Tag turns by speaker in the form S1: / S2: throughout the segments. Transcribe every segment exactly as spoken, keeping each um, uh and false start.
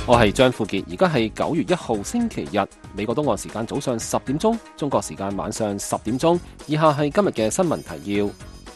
S1: 我係張富傑，而家係九月一號星期日，美國東岸時間早上十點鐘，中國時間晚上十點鐘。以下係今日嘅新聞提要。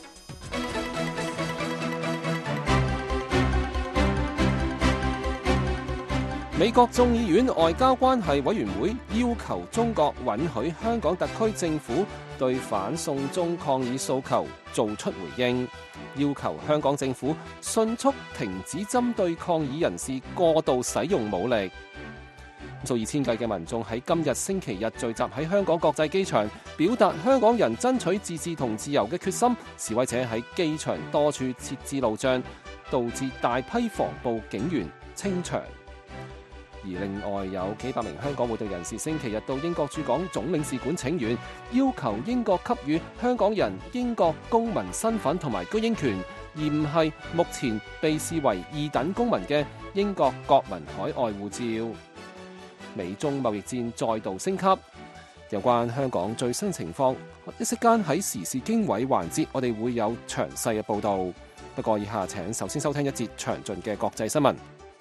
S1: 美國眾議院外交關係委員會要求中國允許香港特區政府對反送中抗議訴求做出回應，要求香港政府迅速停止針對抗議人士過度使用武力。數以千計嘅民眾喺今日星期日聚集喺香港國際機場，表達香港人爭取自治同自由嘅決心。示威者喺機場多處設置路障，導致大批防暴警員清場。而另外有幾百名香港活動人士星期日到英國駐港總領事館請願，要求英國給予香港人英國公民身份同埋居英權，而唔係目前被視為二等公民嘅英國國民海外護照。美中貿易戰再度升級，有關香港最新情況，一息間喺時事經緯環節，我哋會有詳細嘅報導。不過以下請首先收聽一節詳盡嘅國際新聞。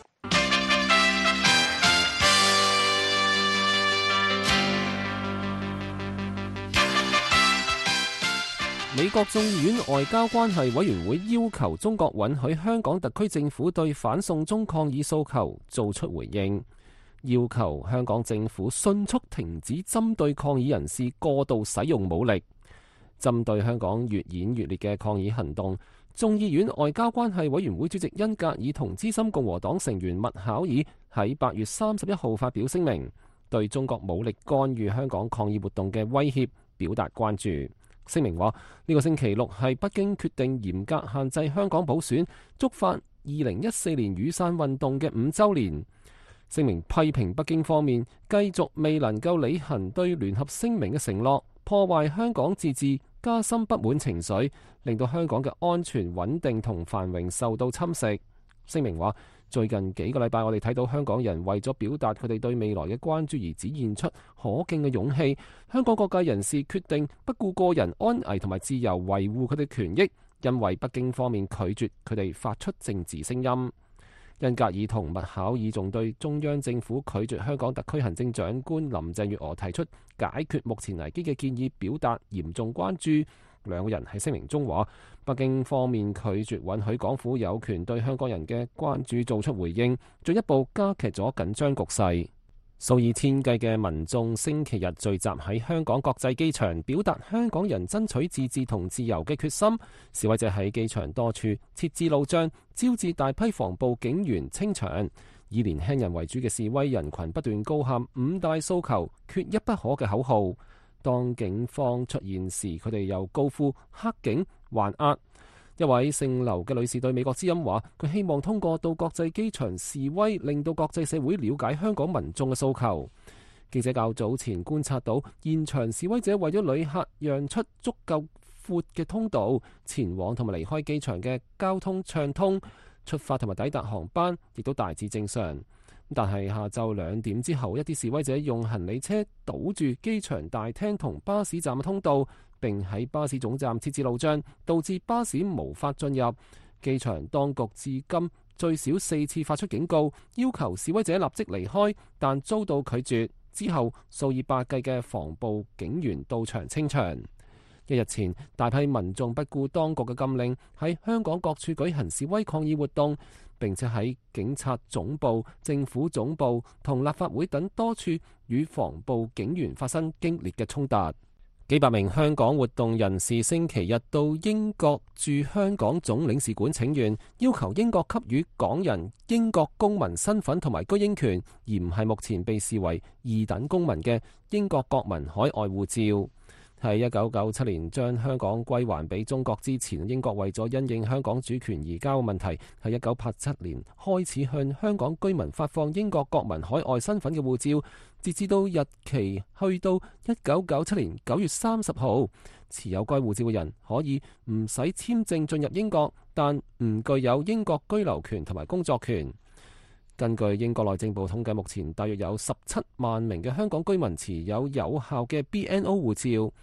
S1: 美國眾議院外交關係委員會要求中國允許香港特區政府對反送中抗議訴求做出回應，要求香港政府迅速停止針對抗議人士過度使用武力。針對香港越演越烈嘅抗議行動，眾議院外交關係委員會主席恩格爾同資深共和黨成員麥考爾喺八月三十一號發表聲明，對中國武力干預香港抗議活動嘅威脅表達關注。聲明話，呢個星期六係北京決定嚴格限制香港補選，觸發二零一四年雨傘運動嘅五週年。聲明批評北京方面繼續未能夠履行對聯合聲明嘅承諾，破壞香港自治，加深不滿情緒，令到香港嘅安全穩定同繁榮受到侵蝕。聲明話，最近幾個禮拜我哋睇到香港人為咗表達佢哋對未來嘅關注而展現出可敬嘅勇氣，香港各界人士決定不顧個人安危同埋自由維護佢哋權益，因為北京方面拒絕佢哋發出政治聲音。恩格爾同麥考爾仲對中央政府拒絕香港特區行政長官林鄭月娥提出解決目前危機嘅建議表達嚴重關注。兩個人喺聲明中話，北京方面拒絕允許港府有權對香港人嘅關注做出回應，進一步加劇咗緊張局勢。數以千計嘅民眾星期日聚集喺香港國際機場，表達香港人爭取自治同自由嘅決心。示威者喺機場多處設置路障，招致大批防暴警員清場。以年輕人為主嘅示威人群不斷高喊五大訴求，缺一不可嘅口號。當警方出現時，佢哋又高呼黑警還押。一位姓劉嘅女士對美國之音話，佢希望通過到國際機場示威，令到國際社會了解香港民眾嘅訴求。記者較早前觀察到，現場示威者為咗旅客讓出足夠闊嘅通道，前往同埋離開機場嘅交通暢通，出發同埋抵達航班亦都大致正常。但係下晝兩點之後，一啲示威者用行李車堵住機場大廳同巴士站嘅通道，並喺巴士總站設置路障，導致巴士無法進入。機場當局至今最少四次發出警告，要求示威者立即離開，但遭到拒絕。之後數以百計嘅防暴警員到場清場。一日前，大批民眾不顧當局嘅禁令，喺香港各處舉行示威抗議活動，並且喺警察總部、政府總部同立法會等多處與防暴警員發生激烈嘅衝突。幾百名香港活動人士星期日到英國駐香港總領事館請願，要求英國給予港人英國公民身份同埋居英權，而唔係目前被視為二等公民嘅英國國民海外護照。喺一九九七年將香港歸還俾中國之前，英國為咗因應香港主權移交嘅問題，喺一九八七年開始向香港居民發放英國國民海外身份嘅護照，截至到日期去到一九九七年九月三十號，持有該護照嘅人可以唔使簽證進入英國，但唔具有英國居留權同埋工作權。根據英國內政部統計，目前大約有十七萬名嘅香港居民持有有效嘅 B N O 護照。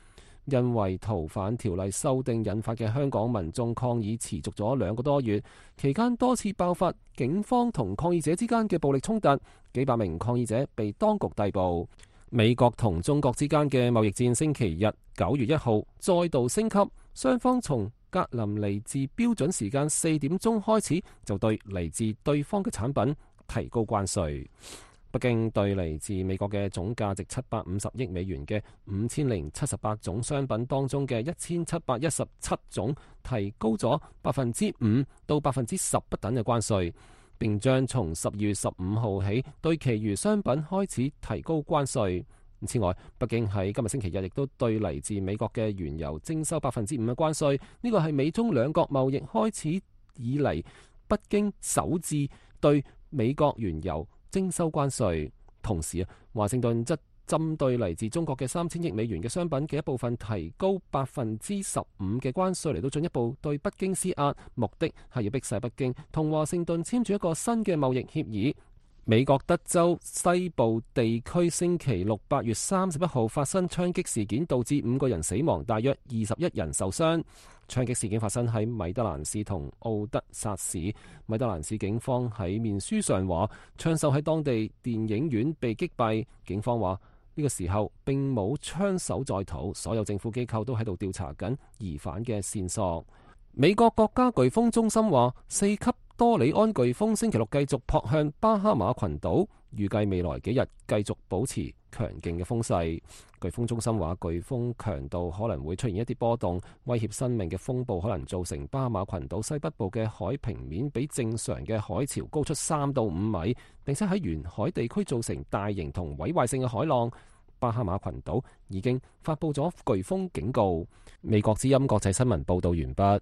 S1: 因為逃犯條例修訂引發嘅香港民眾抗議持續咗兩個多月，期間多次爆發警方同抗議者之間嘅暴力衝突，幾百名抗議者被當局逮捕。美國同中國之間嘅貿易戰星期日九月一號再度升級，雙方從格林尼治標準時間四點鐘開始就對嚟自對方嘅產品提高關稅。北京對嚟自美國嘅總價值七百五十億美元嘅五千零七十八種商品當中嘅一千七百一十七種提高咗百分之五到百分之十不等嘅關稅，並將從十二月十五號起對其餘商品開始提高關稅。此外，北京喺今日星期日亦都對嚟自美國嘅原油徵收百分之五嘅關稅，呢個係美中兩國貿易開始以嚟北京首次對美國原油徵收關稅。同時啊，華盛頓則針對嚟自中國嘅三千億美元嘅商品嘅一部分提高百分之十五嘅關稅，嚟到進一步對北京施壓，目的係要逼使北京同華盛頓簽署一個新嘅貿易協議。美國德州西部地區星期六八月三十一號發生槍擊事件，導致五個人死亡，大約二十一人受傷。槍擊事件發生喺米德蘭市同奧德薩市。米德蘭市警方喺面書上話，槍手喺當地電影院被擊斃。警方話呢個時候並冇槍手在逃，所有政府機構都喺度調查緊疑犯嘅線索。美國國家颶風中心話，四級多里安颶風星期六繼續撲向巴哈馬群島，預計未來幾日繼續保持強勁嘅風勢。颶風中心話，颶風強度可能會出現一啲波動，威脅生命嘅風暴可能造成巴哈馬群島西北部嘅海平面比正常嘅海潮高出三到五米，並且喺沿海地區造成大型同毀壞性嘅海浪。巴哈馬群島已經發佈咗颶風警告。美國之音國際新聞報道完畢。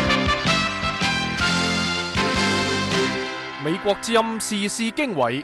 S2: 美國之音時事經緯，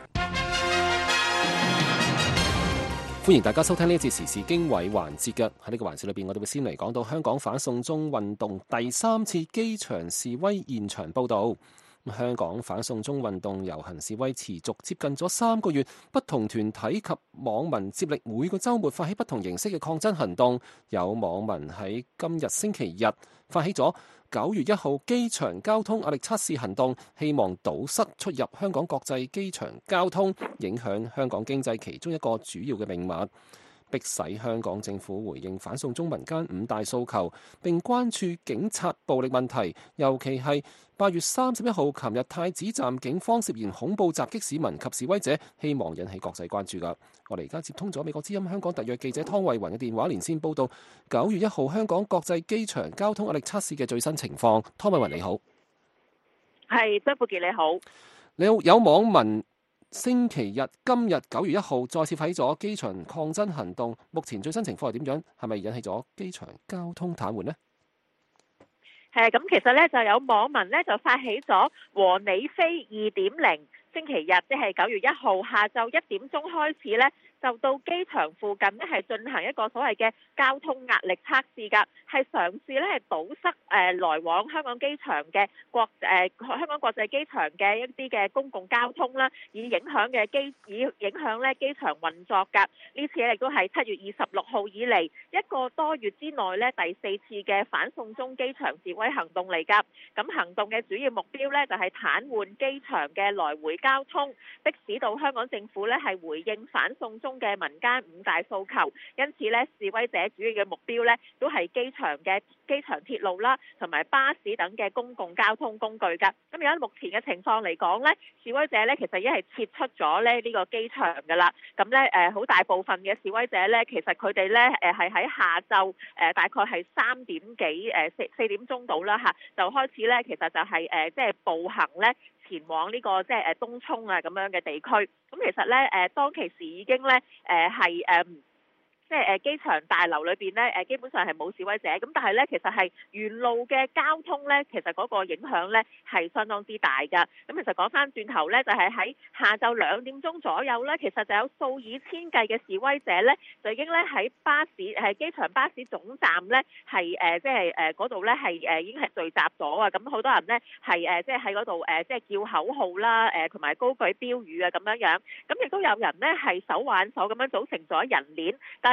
S1: 歡迎大家收聽呢一節時事經緯環節嘅。喺呢個環節裏邊，我哋會先嚟講到香港反送中運動第三次機場示威現場報道。香港反送中運動遊行示威持續接近咗三個月，不同團體及網民接力每個週末發起不同形式嘅抗爭行動。有網民喺今日星期日發起咗九月一號機場交通壓力測試行動，希望堵塞出入香港國際機場交通，影響香港經濟其中一個主要嘅命脈，迫使香港政府回應反送中民間五大訴求，並關注警察暴力問題，尤其係八月三十一號琴日太子站警方涉嫌恐怖襲擊市民及示威者，希望引起國際關注㗎。我哋而家接通咗美國之音香港特約記者湯慧雲嘅電話連線報道九月一號香港國際機場交通壓力測試嘅最新情況。湯慧雲你好。
S3: 係，張富傑你好。
S1: 你好，有網民星期日今日九月一號再次發起咗機場抗爭行動，目前最新情況係點樣？係咪引起咗機場交通癱瘓呢？
S3: 係咁，其實咧就有網民咧就發起咗和你飛二點零，星期日即係九月一號下晝一點鐘開始咧，就到機場附近咧係進行一個所謂嘅交通壓力測試㗎，係嘗試咧係堵塞誒、呃、來往香港機場嘅國誒、呃、香港國際機場嘅一啲嘅公共交通啦，以影響嘅機以影響咧機場運作㗎。呢次亦都係七月二十六號以嚟一個多月之內咧第四次嘅反送中機場示威行動嚟㗎。咁行動嘅主要目標咧就係癱瘓機場嘅來回交通，迫使到香港政府咧係回應反送中嘅民間五大訴求。因此咧示威者主要嘅目標咧都係機場嘅機場鐵路啦，同埋巴士等嘅公共交通工具㗎。咁而家目前嘅情況嚟講咧，示威者咧其實已經係撤出咗咧呢個機場㗎啦。咁咧誒好大部分嘅示威者咧，其實佢哋咧誒係喺下晝誒大概係三點幾誒四四點鐘到啦嚇，就開始咧其實就係誒即係步行咧前往呢個即係誒東涌啊咁樣嘅地區。咁其實咧誒當其時已經咧誒係誒即係誒機場大樓裏邊咧誒基本上係冇示威者，咁但係咧其實係沿路嘅交通咧，其實嗰個影響咧係相當之大㗎。咁其實講翻轉頭咧，就係喺下晝兩點鐘左右咧，其實就有數以千計嘅示威者咧，就已經咧喺巴士誒機場巴士總站咧係誒即係誒嗰度咧係誒已經係聚集咗啊！咁好多人咧係誒即係喺嗰度誒即係叫口號啦，誒同埋高舉標語啊咁樣樣。咁亦都有人咧係手挽手咁樣組成咗人鏈，但係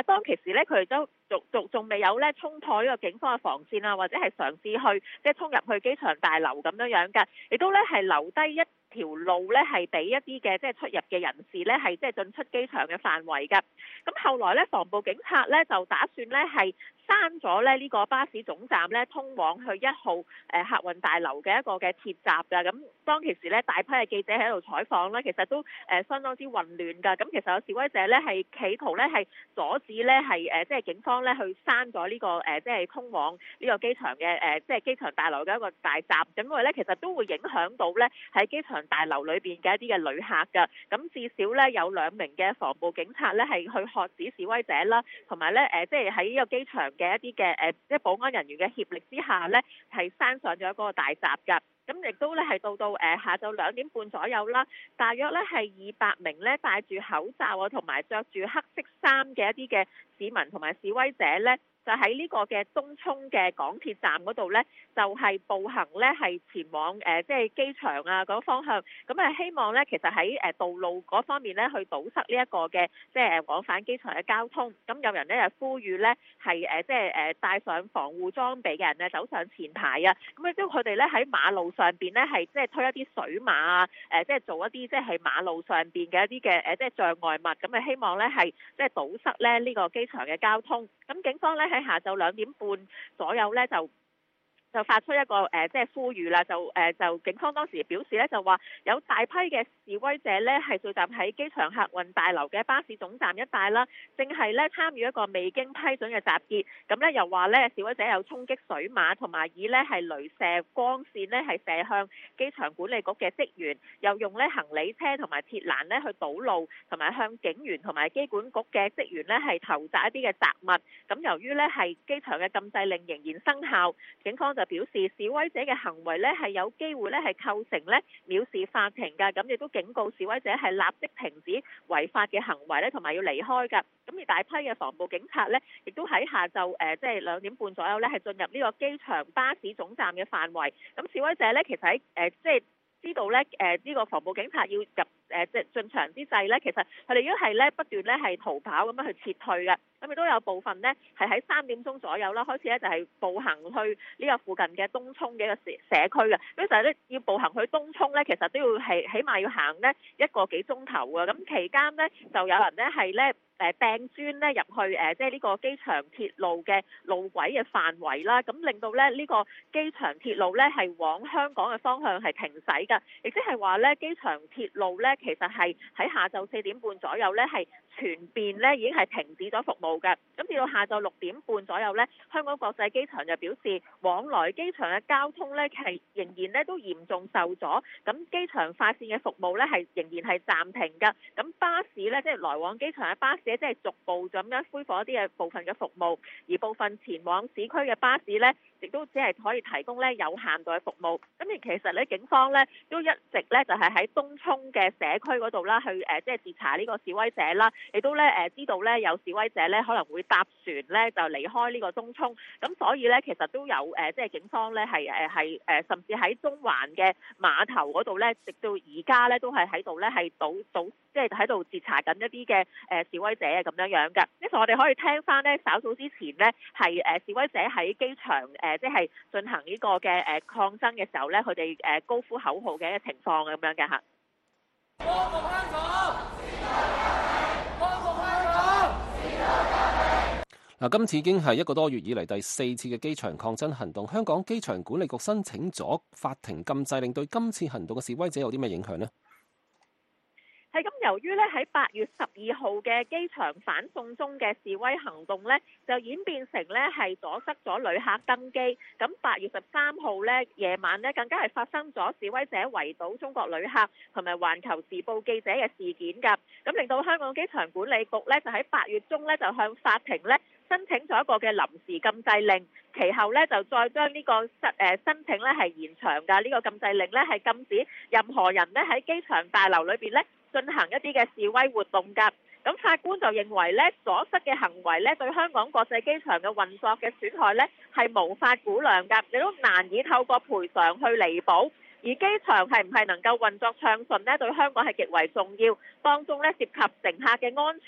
S3: 當其時咧，佢哋都仲仲仲未有咧衝破呢個警方嘅防線啊，或者係嘗試去即係衝入去機場大樓咁樣樣㗎，亦都咧係留低一條路咧係俾一啲嘅即係出入嘅人士咧係即係進出機場嘅範圍㗎。咁後來咧，防暴警察咧就打算咧係閂咗咧呢個巴士總站咧通往去一號誒客運大樓嘅一個嘅鐵閘㗎。咁當其時咧，大批嘅記者喺度採訪咧，其實都誒相當之混亂㗎。咁其實有示威者咧係企圖咧係阻止咧係誒即係警方咧去閂咗呢個誒即係通往呢個機場嘅誒即係機場大樓嘅一個大閘。咁因為咧其實都會影響到咧喺機場大樓裏邊嘅一啲嘅旅客㗎。咁至少咧有兩名嘅防暴警察咧係去喝止示威者啦，同埋咧誒即係喺呢個機場嘅一啲嘅誒即係保安人員嘅協力之下咧係閂上咗嗰個大閘㗎。咁亦都咧係到到誒下晝兩點半左右啦，大約咧係二百名咧戴住口罩啊同埋着住黑色衫嘅一啲嘅市民同埋示威者咧，就喺呢個嘅東涌嘅港鐵站嗰度咧，就係、是、步行咧係前往誒即係機場啊嗰方向，咁啊希望咧其實喺誒道路嗰方面咧去堵塞呢一個嘅即係往返機場嘅交通。咁有人咧就呼籲咧係誒即係誒帶上防護裝備嘅人咧走上前排啊，咁亦都佢哋咧喺馬路上邊咧係即係推一啲水馬啊，誒即係做一啲即係馬路上邊嘅一啲嘅誒即係障礙物，咁啊希望咧係即係堵塞咧呢個機場嘅交通。咁警方咧喺下晝兩點半左右咧就就發出一個誒即係呼籲啦，就誒就警方當時表示咧就話有大批嘅示威者咧係聚集喺機場客運大樓嘅巴士總站一帶啦，正係咧參與一個未經批准嘅集結。咁咧又話咧示威者有衝擊水馬，同埋以咧係雷射光線咧係射向機場管理局嘅職員，又用咧行李車同埋鐵欄咧去堵路，同埋向警員同埋機管局嘅職員咧係投擲一啲嘅雜物。咁由於咧係機場嘅禁制令仍然生效，警方就表示示威者嘅行為咧係有機會咧係構成咧藐視法庭㗎，咁亦都警告示威者係立即停止違法嘅行為咧，同埋要離開㗎。咁而大批嘅防暴警察咧，亦都喺下晝誒即係兩點半左右咧係進入呢個機場巴士總站嘅範圍。咁示威者咧其實喺誒即係知道咧誒呢個防暴警察要入誒即係進場之際咧，其實佢哋已經係咧不斷咧係逃跑咁樣去撤退嘅。咁亦都有部分呢係喺三點鐘左右啦，開始咧就係步行去呢個附近嘅東涌嘅一個社社區嘅。咁就係咧要步行去東涌咧，其實都要係起碼要行呢一個幾鐘頭啊。咁期間呢，就有人呢係咧誒掟磚咧入去誒即係呢個機場鐵路嘅路軌嘅範圍啦，咁令到咧呢個機場鐵路咧係往香港嘅方向係停駛㗎，亦即係話咧機場鐵路咧其實係喺下晝四點半左右咧係全面咧已經係停止咗服務嘅。咁至到下晝六點半左右咧，香港國際機場就表示往來機場嘅交通咧係仍然咧都嚴重受阻，咁機場快線嘅服務咧係仍然係暫停㗎。咁巴士咧即係來往機場嘅巴士即係逐步咁樣恢復一啲嘅部分嘅服務，而部分前往市區嘅巴士咧亦都只係可以提供咧有限度嘅服務。咁而其實咧警方咧都一直咧就係喺東涌嘅社區嗰度啦，去誒即係截查呢個示威者啦，亦都咧誒知道咧有示威者咧可能會搭船咧就離開呢個東涌。咁所以咧其實都有誒即係警方咧係誒係誒甚至喺中環嘅碼頭嗰度咧，直到而家咧都係喺度咧係堵堵即係喺度截查緊一啲嘅誒示威者啊咁樣樣㗎。呢度我哋可以聽翻咧稍早之前咧係誒示威者喺機場誒即係進行呢個嘅誒抗爭嘅時候咧，佢哋誒高呼口號嘅一個情況咁樣嘅嚇。光復香港！光復香港！
S1: 嗱，今次已經係一個多月以嚟第四次嘅機場抗爭行動。香港機場管理局申請咗法庭禁制令，對今次行動嘅示威者有啲咩影響呢？
S3: 係咁，由於咧喺八月十二號嘅機場反送中嘅示威行動咧，就演變成咧係阻塞咗旅客登機。咁八月十三號咧夜晚咧更加係發生咗示威者圍堵中國旅客同埋環球時報記者嘅事件㗎。咁令到香港機場管理局咧就喺八月中咧就向法庭咧申請咗一個嘅臨時禁制令，其後咧就再將呢個申誒申請咧係延長㗎。呢個禁制令咧係禁止任何人咧喺機場大樓裏邊咧進行一啲嘅示威活動㗎。咁法官就認為咧阻塞嘅行為咧對香港國際機場嘅運作嘅損害咧係無法估量㗎，亦都難以透過賠償去彌補。而機場係唔係能夠運作暢順咧，對香港係極為重要，當中咧涉及乘客嘅安全、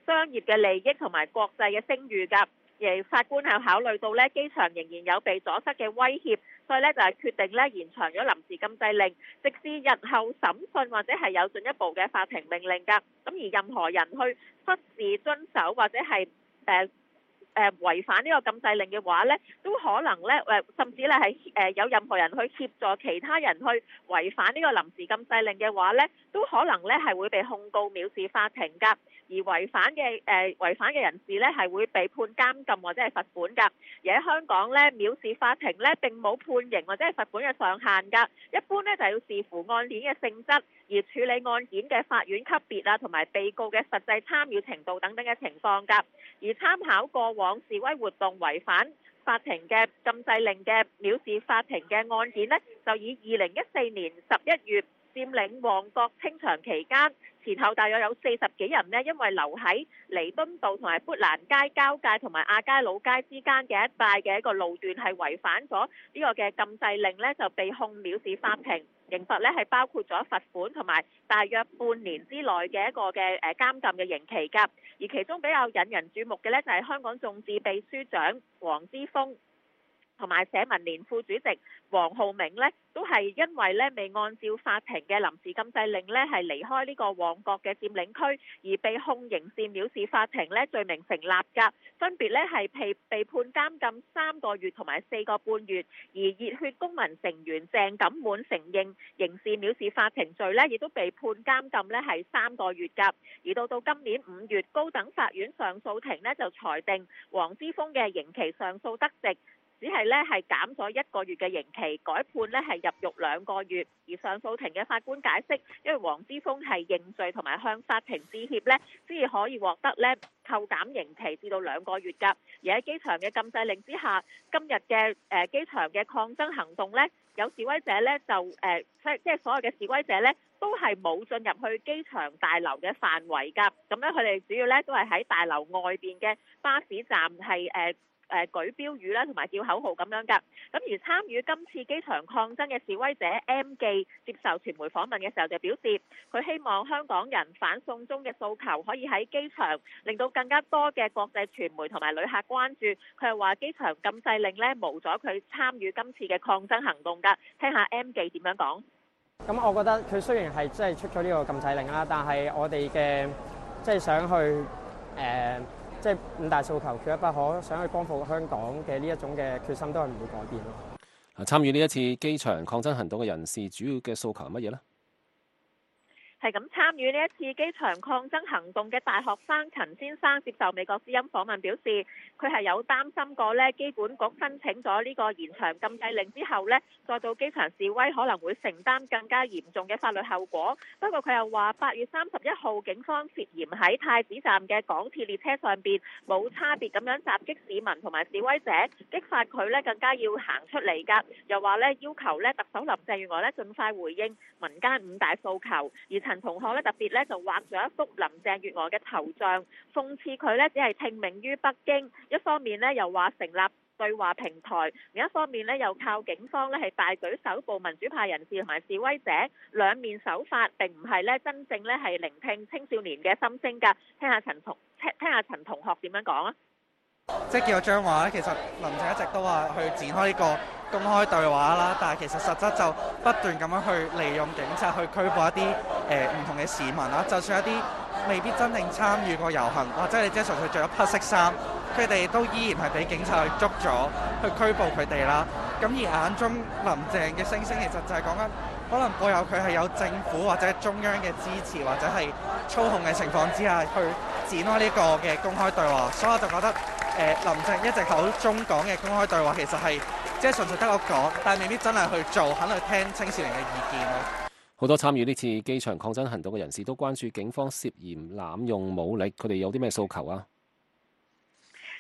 S3: 商業嘅利益同埋國際嘅聲譽㗎。而法官係考慮到咧機場仍然有被阻塞嘅威脅，所以咧就係決定咧延長咗臨時禁制令，直至日後審訊或者係有進一步嘅法庭命令㗎。咁而任何人去忽視遵守或者係誒誒違反呢個禁制令嘅話咧，都可能咧誒甚至咧係誒有任何人去協助其他人去違反呢個臨時禁制令嘅話咧，都可能咧係會被控告藐視法庭㗎。而違反嘅誒違反嘅人士咧係會被判監禁或者係罰款㗎。而喺香港咧，藐視法庭咧並冇判刑或者係罰款嘅上限㗎。一般咧就係要視乎案件嘅性質，而處理案件嘅法院級別啊，同埋被告嘅實際參與程度等等嘅情況㗎。而參考過往示威活動違反法庭嘅禁制令嘅藐視法庭嘅案件呢，就以二零一四年十一月佔領旺角清場期間，前後大約有四十幾人呢，因為留喺彌敦道同埋砵蘭街交界同埋亞皆老街之間嘅一帶嘅一個路段係違反咗呢個嘅禁制令呢，就被控藐視法庭，刑罰呢係包括咗罰款同埋大約半年之內嘅一個嘅誒監禁嘅刑期㗎。而其中比較引人注目嘅呢，就係香港眾志秘書長黃之鋒同埋社民連副主席黃浩銘呢，都係因為呢未按照法庭嘅臨時禁制令呢係離開呢個旺角嘅佔領區，而被控刑事藐視法庭呢罪名成立㗎，分別呢係被被判監禁三個月同埋四個半月。而熱血公民成員鄭錦滿承認刑事藐視法庭罪呢，亦都被判監禁呢係三個月㗎。而到到今年五月，高等法院上訴庭呢就裁定黃之鋒嘅刑期上訴得直，只係咧係減咗一個月嘅刑期，改判咧係入獄兩個月。而上訴庭嘅法官解釋，因為黃之鋒係認罪同埋向法庭致歉咧，先至可以獲得咧扣減刑期至到兩個月㗎。而喺機場嘅禁制令之下，今日嘅誒機場嘅抗爭行動咧，有示威者咧就誒即即係所有嘅示威者咧，都係冇進入去機場大樓嘅範圍㗎。咁咧佢哋主要咧都係喺大樓外邊嘅巴士站係誒。誒舉標語啦，同埋叫口號咁樣㗎。咁而參與今次機場抗爭嘅示威者 M 記接受傳媒訪問嘅時候就表示，佢希望香港人反送中嘅訴求可以喺機場令到更加多嘅國際傳媒同埋旅客關注。佢係話機場禁制令呢無阻佢參與今次嘅抗爭行動㗎。聽下 M 記點樣講。
S4: 咁我覺得佢雖然係即係出咗呢個禁制令啦，但係我哋嘅即係想去誒。呃即係五大訴求缺一不可，想去光復香港嘅呢一種嘅決心都係唔會改變咯。
S1: 參與呢一次機場抗爭行動嘅人士，主要嘅訴求係乜嘢呢？
S3: 係咁，參與呢一次機場抗爭行動嘅大學生陳先生接受美國之音訪問表示，佢係有擔心過呢機管局申請咗呢個延長禁制令之後呢，再到機場示威可能會承擔更加嚴重嘅法律後果。不過佢又話，八月三十一號警方涉嫌喺太子站嘅港鐵列車上邊冇差別咁樣襲擊市民同埋示威者，激發佢呢更加要行出嚟㗎。又話呢要求呢特首林鄭月娥呢盡快回應民間五大訴求，而陳同學咧特別咧就畫咗一幅林鄭月娥嘅頭像，諷刺佢咧只係聽命於北京，一方面咧又話成立對話平台，另一方面咧又靠警方咧係大舉搜捕民主派人士同埋示威者，兩面手法並唔係咧真正咧係聆聽青少年嘅心聲㗎。聽下陳同聽聽下陳同學點樣講啊！
S5: 即係叫我將話咧，其實林鄭一直都話去展開呢個公開對話啦，但係其實實質就不斷咁樣去利用警察去拘捕一啲誒唔同嘅市民啦，就算一啲未必真正參與過遊行，或者你即係純粹着咗黑色衫，佢哋都依然係俾警察去捉咗，去拘捕佢哋啦。咁而眼中林鄭嘅聲聲，其實就係講緊可能背後佢係有政府或者中央嘅支持或者係操控嘅情況之下，去展開呢個嘅公開對話，所以我就覺得。誒林鄭一直口中講嘅公開對話，其實係即係純粹得我講，但係未必真係去做，肯去聽青少年嘅意見咯。
S1: 好多參與呢次機場抗爭行動嘅人士都關注警方涉嫌濫用武力，佢哋有啲咩訴求啊？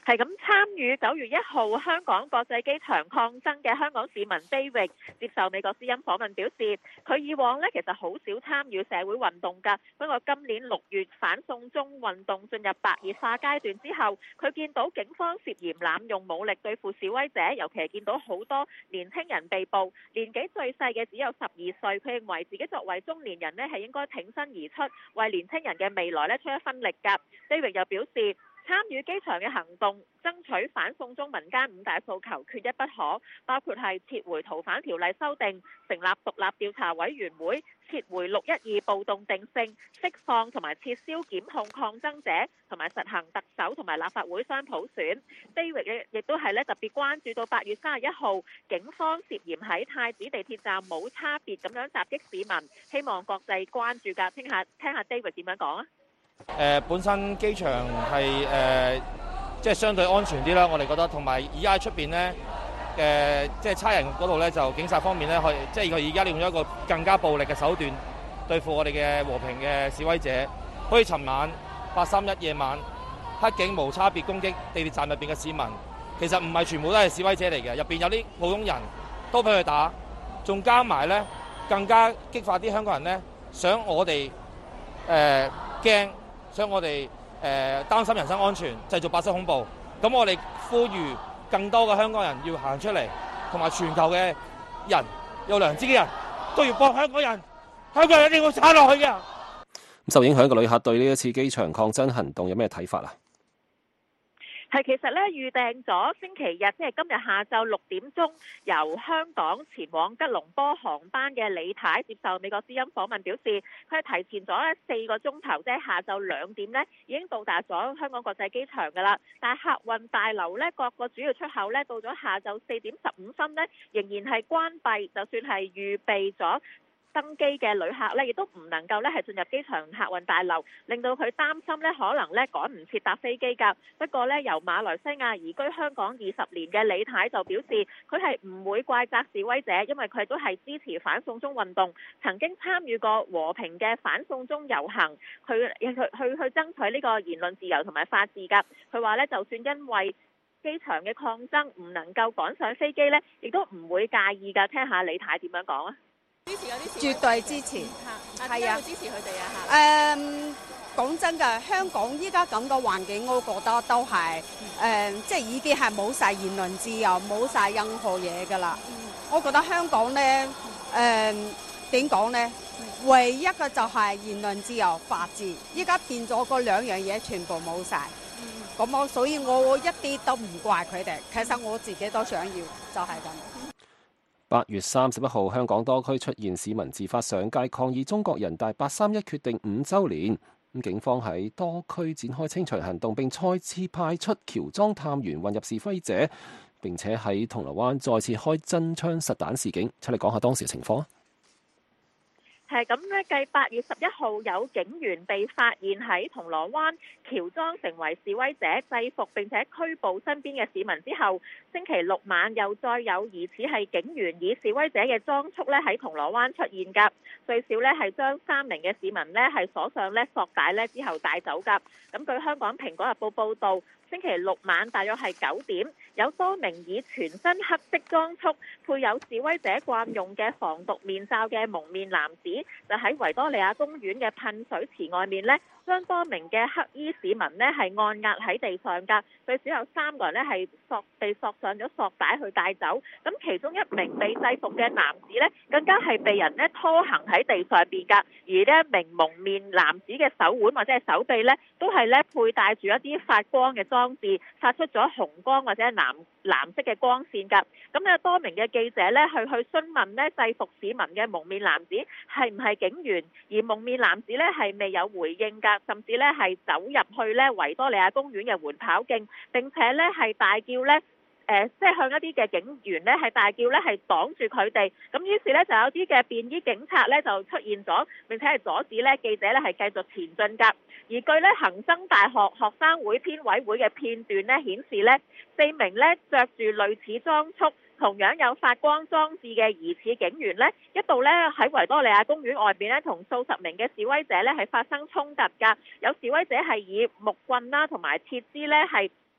S3: 係咁，參與九月一號香港國際機場抗爭嘅香港市民 David 接受美國之音訪問表示，佢以往呢其實好少參與社會運動㗎，不過今年六月反送中運動進入白熱化階段之後，佢見到警方涉嫌濫用武力對付示威者，尤其係見到好多年輕人被捕，年紀最細嘅只有十二歲，佢認為自己作為中年人呢係應該挺身而出，為年輕人嘅未來呢出一分力㗎。David 又表示，參與機場嘅行動，爭取反送中民間五大訴求缺一不可，包括係撤回逃犯條例修訂、成立獨立調查委員會、撤回六一二暴動定性、釋放同埋撤銷檢控抗爭者，同埋實行特首同埋立法會雙普選。David 亦都係咧特別關注到八月三十一號警方涉嫌喺太子地鐵站冇差別咁樣襲擊市民，希望國際關注㗎。聽下聽下 David 點樣講啊？
S6: 誒、呃、本身機場係誒即係相對安全啲啦，我哋覺得，同埋而家喺出邊咧誒即係差人嗰度咧，就警察方面咧，可以即係佢而家利用咗一個更加暴力嘅手段對付我哋嘅和平嘅示威者。好似尋晚八三一夜晚，黑警無差別攻擊地鐵站入邊嘅市民，其實唔係全部都係示威者嚟嘅，入邊有啲普通人都俾佢打，仲加埋咧更加激發啲香港人咧想我哋誒驚。呃所以我哋誒、呃、擔心人身安全，製造白色恐怖。咁我哋呼籲更多嘅香港人要行出嚟，同埋全球嘅人有良知嘅人都要幫香港人。香港人一定要撐落去嘅。
S1: 受影響嘅旅客對呢一次機場抗爭行動有咩睇法啊？
S3: 係其實咧預訂咗星期日，即係今日下晝六點鐘由香港前往吉隆坡航班嘅李太接受美國之音訪問表示，佢係提前咗咧四個鐘頭，即係下晝兩點咧已經到達咗香港國際機場㗎啦。但係客運大樓咧各個主要出口咧到咗下晝四點十五分咧仍然係關閉，就算係預備咗登機嘅旅客咧，亦都唔能夠咧係進入機場客運大樓，令到佢擔心咧可能咧趕唔切搭飛機㗎。不過咧，由馬來西亞移居香港二十年嘅李太就表示，佢係唔會怪責示威者，因為佢都係支持反送中運動，曾經參與過和平嘅反送中遊行，去去去去爭取呢個言論自由同埋法治㗎。佢話咧，就算因為機場嘅抗爭唔能夠趕上飛機咧，亦都唔會介意㗎。聽下李太點樣講啊？
S7: 支持嗰啲
S8: 絕對支持，
S7: 係啊，支持佢哋啊
S8: 嚇。誒，講真㗎，香港依家咁嘅環境，我覺得都係誒、呃，即係已經係冇晒言論自由，冇晒任何嘢㗎啦。嗯、我覺得香港咧，誒點講咧？唯一嘅就係言論自由、法治，依家變咗嗰兩樣嘢全部冇晒。咁、嗯、我所以我一啲都唔怪佢哋，其實我自己都想要，就係、是、咁。
S1: 八月三十一號，香港多區出現市民自發上街抗議中國人大八三一決定五週年。咁警方喺多區展開清除行動，並再次派出喬裝探員混入示威者，並且喺銅鑼灣再次開真槍實彈示警。出嚟講下當時嘅情況啊！
S3: 係咁咧，繼八月十一號有警員被發現喺銅鑼灣喬裝成為示威者，制服並且拘捕身邊嘅市民之後，星期六晚又再有疑似係警員以示威者嘅裝束咧喺銅鑼灣出現㗎，最少咧係將三名嘅市民咧係鎖上咧索帶咧之後帶走㗎。咁據香港蘋果日報報導，星期六晚大約係九點，有多名以全身黑色裝束、配有示威者慣用嘅防毒面罩嘅蒙面男子，就喺維多利亞公園嘅噴水池外面呢，將多名嘅黑衣市民呢係按壓喺地上㗎，最少有三個人呢係索被索上咗索帶去帶走。咁其中一名被制服嘅男子呢，更加係被人呢拖行喺地上邊㗎。而呢一名蒙面男子嘅手腕或者係手臂呢，都係呢佩戴住一啲發光嘅裝置，發出咗紅光或者係藍藍色嘅光線㗎。咁有多名嘅記者呢去去詢問呢制服市民嘅蒙面男子係唔係警員，而蒙面男子呢係未有回應㗎，甚至呢係走入去呢維多利亞公園嘅緩跑徑，並且呢係大叫呢。誒、呃，即係向一啲嘅警員呢係大叫呢係擋住佢哋。咁於是呢，就有啲嘅便衣警察呢就出現咗，並且係阻止呢記者呢係繼續前進㗎。而據呢恒生大學學生會編委會嘅片段呢顯示呢，四名呢着住類似裝束、同樣有發光裝置嘅疑似警員呢，一度呢喺維多利亞公園外邊呢同數十名嘅示威者呢係發生衝突㗎。有示威者係以木棍啦同埋鐵枝呢係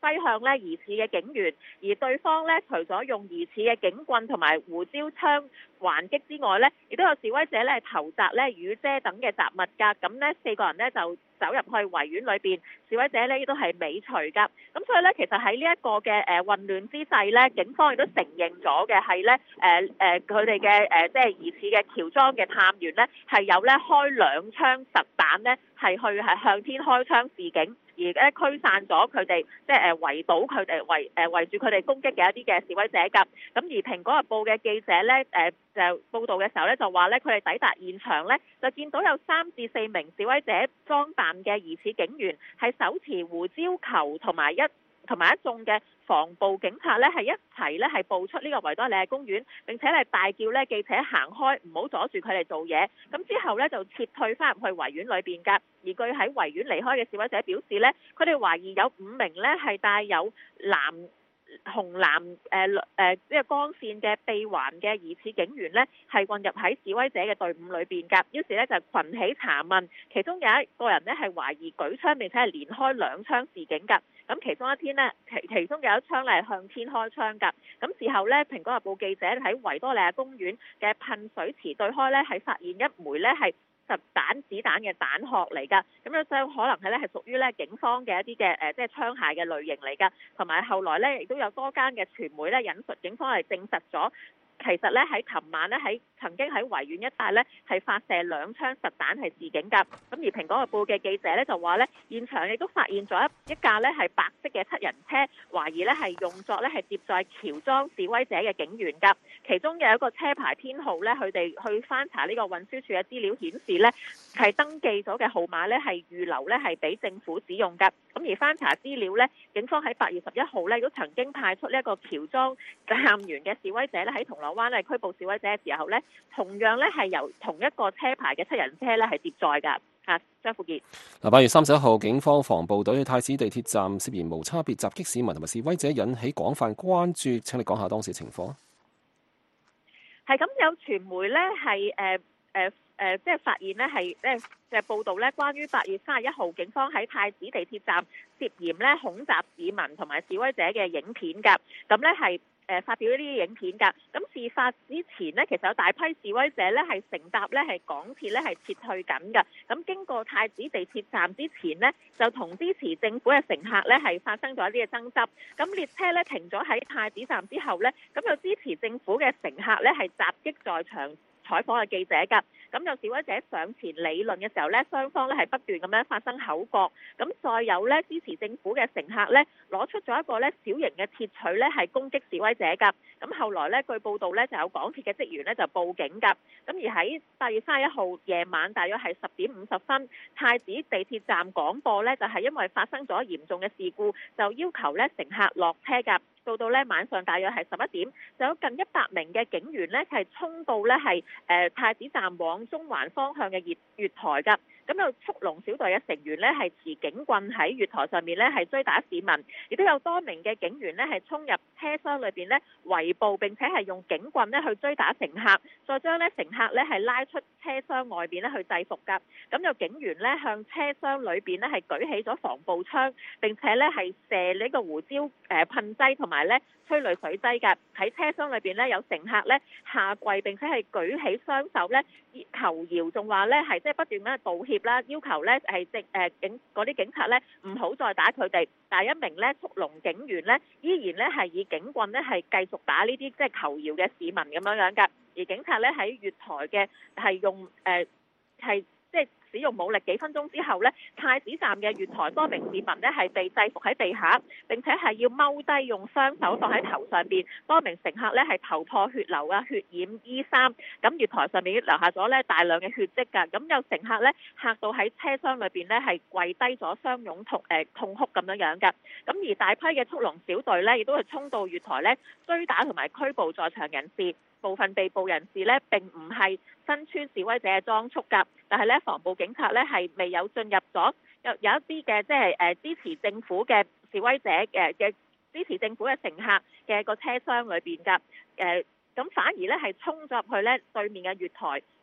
S3: 揮向咧疑似嘅警員，而對方咧除咗用疑似嘅警棍同埋胡椒槍還擊之外咧，亦都有示威者咧投擲咧雨遮等嘅雜物㗎。咁呢四個人呢，就走入去維園裏邊，示威者呢亦都係尾隨㗎。咁所以咧，其實喺呢一個嘅誒混亂之際咧，警方亦都承認咗嘅係咧誒誒佢哋嘅誒即係疑似嘅喬裝嘅探員咧係有咧開兩槍實彈咧係去係向天開槍示警。而咧驅散咗佢哋，即係誒圍堵佢哋圍誒圍住佢哋攻擊嘅一啲嘅示威者㗎。咁而《蘋果日報》嘅記者咧誒就報道嘅時候咧就話咧，佢哋抵達現場咧就見到有三至四名示威者裝扮嘅疑似警員，係手持胡椒球同埋一同埋一眾嘅防暴警察咧係一齊咧係步出呢個維多利亞公園，並且係大叫咧記者行開，唔好阻住佢哋做嘢。咁之後咧就撤退翻入去維園裏邊㗎。而據喺維園離開嘅示威者表示咧，佢哋懷疑有五名咧係帶有藍紅藍誒誒即係光線嘅臂環嘅疑似警員咧，係混入喺示威者嘅隊伍裏邊㗎。於是咧就群起查問，其中有一個人咧係懷疑舉槍並且係連開兩槍示警㗎。咁其中一天呢，其其中有一槍咧係向天開槍㗎。咁事後咧，《蘋果日報》記者喺維多利亞公園嘅噴水池對開咧，係發現一枚咧係實彈子彈嘅彈殼嚟㗎。咁樣就可能係咧係屬於咧警方嘅一啲嘅誒即係槍械嘅類型嚟㗎。同埋後來咧亦都有多間嘅傳媒咧引述警方係證實咗。其實咧喺琴晚咧喺曾經喺維園一帶咧係發射兩槍實彈係示警㗎。咁而《蘋果日報》嘅記者咧就話咧，現場亦都發現咗一一架咧係白色嘅七人車，懷疑咧係用作咧係接載喬裝示威者嘅警員㗎。其中有一個車牌編號咧，佢哋去翻查呢個運輸署嘅資料顯示咧係登記咗嘅號碼咧係預留咧係俾政府使用㗎。咁而翻查資料咧，警方喺八月十一號咧都曾經派出呢一個喬裝探員嘅示威者咧喺銅鑼灣咧拘捕示威者嘅時候咧，同樣咧係由同一個車牌嘅七人車咧係接載㗎。啊，張富傑。
S1: 嗱，八月三十一號，警方防暴隊去太子地鐵站涉嫌無差別襲擊市民同埋示威者，引起廣泛關注。請你講下當時情況。
S3: 係咁，有傳媒咧係誒誒誒，即係發現咧係即係嘅報道咧，關於八月三十一號警方喺太子地鐵站涉嫌咧恐襲市民同埋示威者嘅影片㗎。咁咧係。誒發表呢啲影片㗎，咁事發之前呢，其實有大批示威者呢係乘搭呢係港鐵呢係撤退緊㗎，咁經過太子地鐵站之前呢，就同支持政府嘅乘客呢係發生咗一啲嘅爭執，咁列車呢停咗喺太子站之後呢，咁有支持政府嘅乘客呢係襲擊在場採訪嘅記者㗎，咁有示威者上前理論嘅時候呢，雙方呢係不斷咁樣發生口角，咁再有呢支持政府嘅乘客呢攞出咗一個呢小型嘅鐵錘呢係攻擊示威者㗎，咁後來呢，據報道呢就有港鐵嘅職員呢就報警㗎，咁而喺八月三十一號夜晚大約係十點五十分，太子地鐵站廣播呢就係因為發生咗嚴重嘅事故，就要求呢乘客落車㗎。到到咧晚上大約係十一點，就有近一百名嘅警員呢係衝到呢係誒太子站往中環方向嘅月月台㗎。咁有速龍小隊嘅成員呢係持警棍喺月台上面呢係追打市民，亦都有多名嘅警員呢係衝入車廂裏邊呢圍捕並且係用警棍呢去追打乘客，再將呢乘客呢係拉出車廂外邊呢去制服㗎。咁有警員呢向車廂裏邊呢係舉起咗防暴槍，並且呢係射呢個胡椒誒噴劑同埋呢催淚水劑㗎。喺車廂裏邊呢，有乘客呢下跪並且係舉起雙手呢求饒，仲話呢係即係不斷咁道歉啦，要求呢係即誒警嗰啲警察呢唔好再打佢哋。但係一名呢速龍警員呢依然呢係以警棍呢係繼續打呢啲即係求饒嘅市民咁樣樣㗎。而警察呢喺月台嘅係用誒係即係使用武力，幾分鐘之後呢，太子站嘅月台多名市民呢係被制服喺地下，並且係要踎低用雙手放喺頭上邊。多名乘客呢係頭破血流啊，血染衣衫。咁月台上面留下咗呢大量嘅血跡㗎。咁有乘客呢嚇到喺車廂裏邊呢係跪低咗，相擁痛誒痛哭咁樣樣㗎。咁而大批嘅速龍小隊呢亦都係衝到月台呢追打同埋拘捕在場人士。部分被捕人士呢並唔係身穿示威者嘅裝束㗎，但係呢防暴警察呢係未有進入咗有有一啲嘅即係誒支持政府嘅示威者嘅嘅支持政府嘅乘客嘅個車廂裏邊㗎，誒咁反而呢係衝咗入去呢對面嘅月台，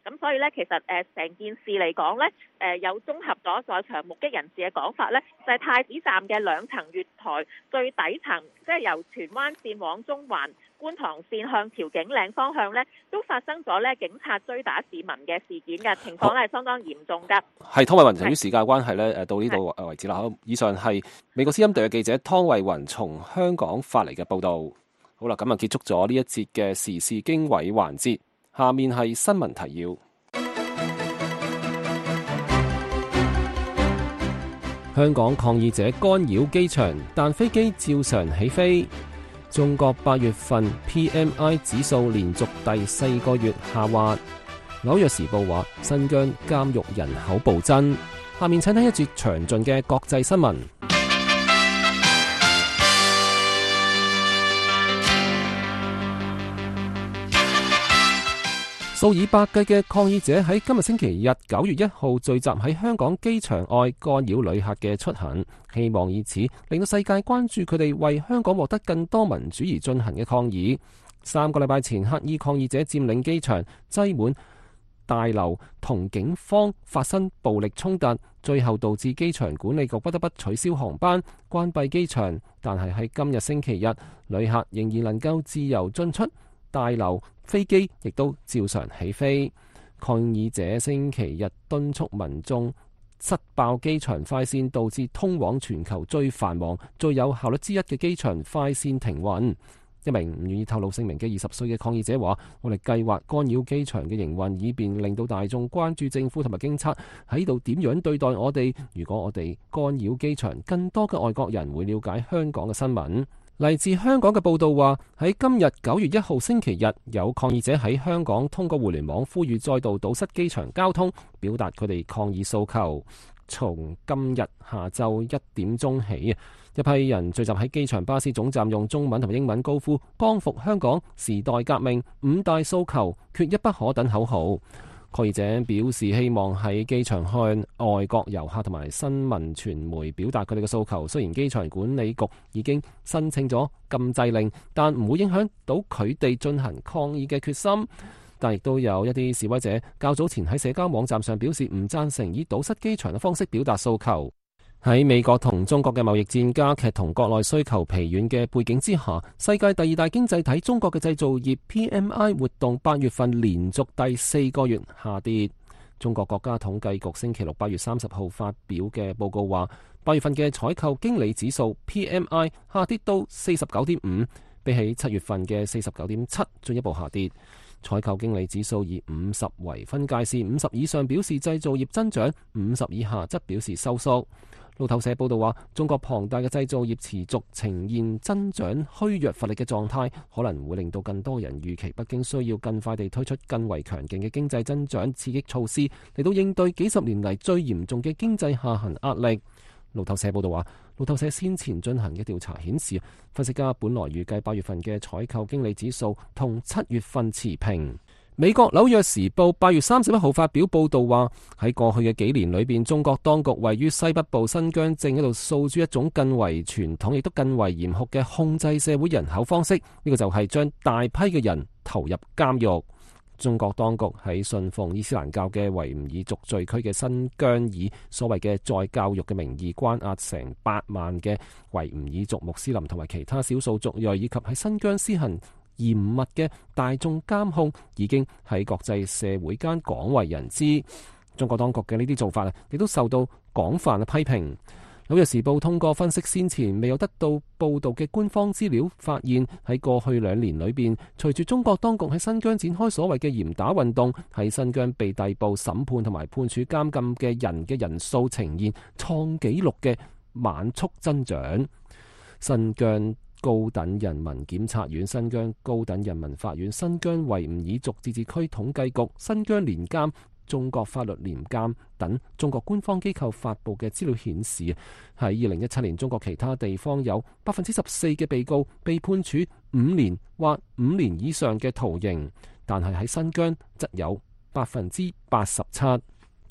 S3: 咁所以咧，其實誒成件事嚟講咧，誒有綜合咗在場目擊人士嘅講法咧，就係太子站嘅兩層月台最底層，即係由荃灣線往中環、觀塘線向調景嶺方向咧，都發生咗咧警察追打市民嘅事件嘅情況咧，係相當嚴重㗎。
S1: 係湯慧雲，由於時間關係咧，誒到呢度誒為止啦。好，以上係美國之音隊嘅記者湯慧雲從香港發嚟嘅報導。好啦，咁啊結束咗呢一節嘅時事經緯環節。下面係新聞提要。香港抗議者干擾機場，但飛機照常起飛。中國八月份 P M I 指數連續第四個月下滑。紐約時報話新疆監獄人口暴增。下面請聽一節詳盡嘅國際新聞。數以百計嘅抗議者喺今日星期日九月一號聚集喺香港機場外，干擾旅客嘅出行，希望以此令到世界關注佢哋為香港獲得更多民主而進行嘅抗議。三個禮拜前，黑衣抗議者佔領機場，擠滿大樓，同警方發生暴力衝突，最後導致機場管理局不得不取消航班，關閉機場。但係喺今日星期日，旅客仍然能夠自由進出大樓。飛機亦都照常起飛。抗議者星期日敦促民眾塞爆機場快線，導致通往全球最繁忙、最有效率之一嘅機場快線停運。一名唔願意透露姓名嘅二十歲嘅抗議者話：我哋計劃干擾機場嘅營運，以便令到大眾關注政府同埋警察喺度點樣對待我哋。如果我哋干擾機場，更多嘅外國人會了解香港嘅新聞。嚟自香港嘅報道話，喺今日九月一號星期日，有抗議者喺香港通過互聯網呼籲再度堵塞機場交通，表達佢哋抗議訴求。從今日下晝一點鐘起，一批人聚集喺機場巴士總站，用中文同埋英文高呼光復香港、時代革命、五大訴求、缺一不可等口號。抗議者表示希望喺機場向外國遊客同埋新聞傳媒表達佢哋嘅訴求。雖然機場管理局已經申請咗禁制令，但唔會影響到佢哋進行抗議嘅決心。但亦都有一啲示威者較早前喺社交網站上表示唔贊成以堵塞機場嘅方式表達訴求。喺美國同中國嘅貿易戰加劇同國內需求疲軟嘅背景之下，世界第二大經濟體中國嘅製造業 P M I 活動八月份連續第四個月下跌。中國國家統計局星期六八月三十號發表嘅報告話，八月份嘅採購經理指數 P M I 下跌到四十九點五，比起七月份嘅四十九點七進一步下跌。採購經理指數以五十為分界線，五十以上表示製造業增長，五十以下則表示收縮。路透社報道話，中國龐大嘅製造業持續呈現增長虛弱乏力嘅狀態，可能會令到更多人預期北京需要更快地推出更為強勁嘅經濟增長刺激措施，嚟到應對幾十年嚟最嚴重嘅經濟下行壓力。路透社報道話，路透社先前進行嘅調查顯示，分析家本來預計八月份嘅採購經理指數同七月份持平。美國紐約時報八月三十一號發表報道話，喺過去嘅幾年裏邊，中國當局位於西北部新疆正喺度訴諸一種更為傳統亦都更為嚴酷嘅控制社會人口方式，呢、這個就係將大批嘅人投入監獄。中國當局喺信奉伊斯蘭教嘅維吾爾族聚區嘅新疆，以所謂嘅再教育嘅名義關押成八萬嘅維吾爾族穆斯林同埋其他少數族裔，以及喺新疆施行嚴密嘅大眾監控，已經喺國際社會間廣為人知。中國當局嘅呢啲做法啊，亦都受到廣泛嘅批評。紐約時報通過分析先前未有得到報導嘅官方資料，發現喺過去兩年裏邊，隨住中國當局喺新疆展開所謂嘅嚴打運動，喺新疆被逮捕、審判同埋判處監禁嘅人嘅人數呈現創紀錄嘅猛速增長。新疆高等人民檢察院、新疆高等人民法院、新疆維吾爾族自治區統計局、新疆聯監、中國法律年鑑等中國官方機構發布嘅資料顯示，喺二零一七年，中國其他地方有百分之十四嘅被告被判處五年或五年以上嘅徒刑，但係喺新疆則有百分之八十七。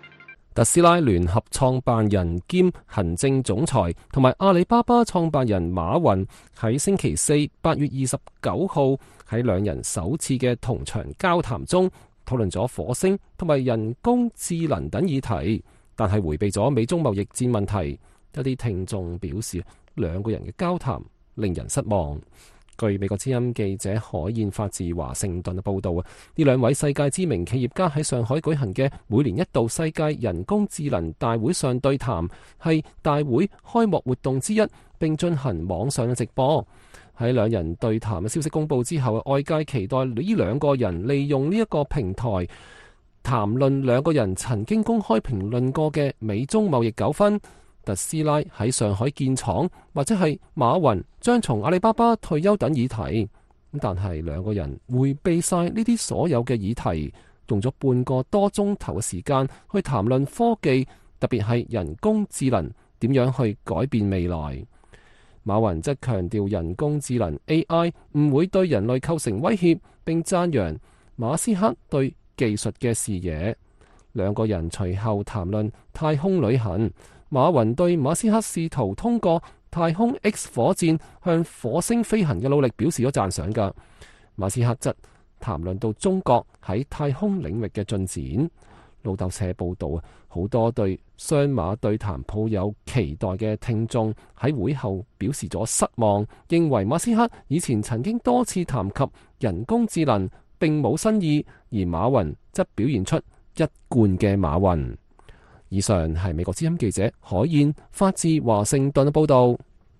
S1: 特斯拉聯合創辦人兼行政總裁同埋阿里巴巴創辦人馬雲喺星期四八月二十九號喺兩人首次嘅同場交談中討論咗火星同埋人工智能等議題，但係迴避咗美中貿易戰問題。一啲聽眾表示，兩個人嘅交談令人失望。據美國之音記者海燕發自華盛頓嘅報道啊，呢兩位世界知名企業家喺上海舉行嘅每年一度世界人工智能大會上對談，係大會開幕活動之一，並進行網上嘅直播。喺兩人對談嘅消息公佈之後，外界期待呢兩個人利用呢一個平台談論兩個人曾經公開評論過嘅美中貿易糾紛。特斯拉喺上海建廠，或者係馬雲將從阿里巴巴退休等議題。但係兩個人迴避晒呢啲所有嘅議題，用咗半個多鐘頭嘅時間去談論科技，特別係人工智能點樣去改變未來。馬雲則強調人工智能 A I 唔會對人類構成威脅，並讚揚馬斯克對技術嘅視野。兩個人隨後談論太空旅行。馬雲對馬斯克試圖通過太空 X 火箭向火星飛行嘅努力表示咗讚賞㗎。馬斯克則談論到中國喺太空領域嘅進展。路透社報道啊，好多對雙馬對談抱有期待嘅聽眾喺會後表示咗失望，認為馬斯克以前曾經多次談及人工智能並冇新意，而馬雲則表現出一貫嘅馬雲。以上係美國之音記者海燕發自華盛頓嘅報道。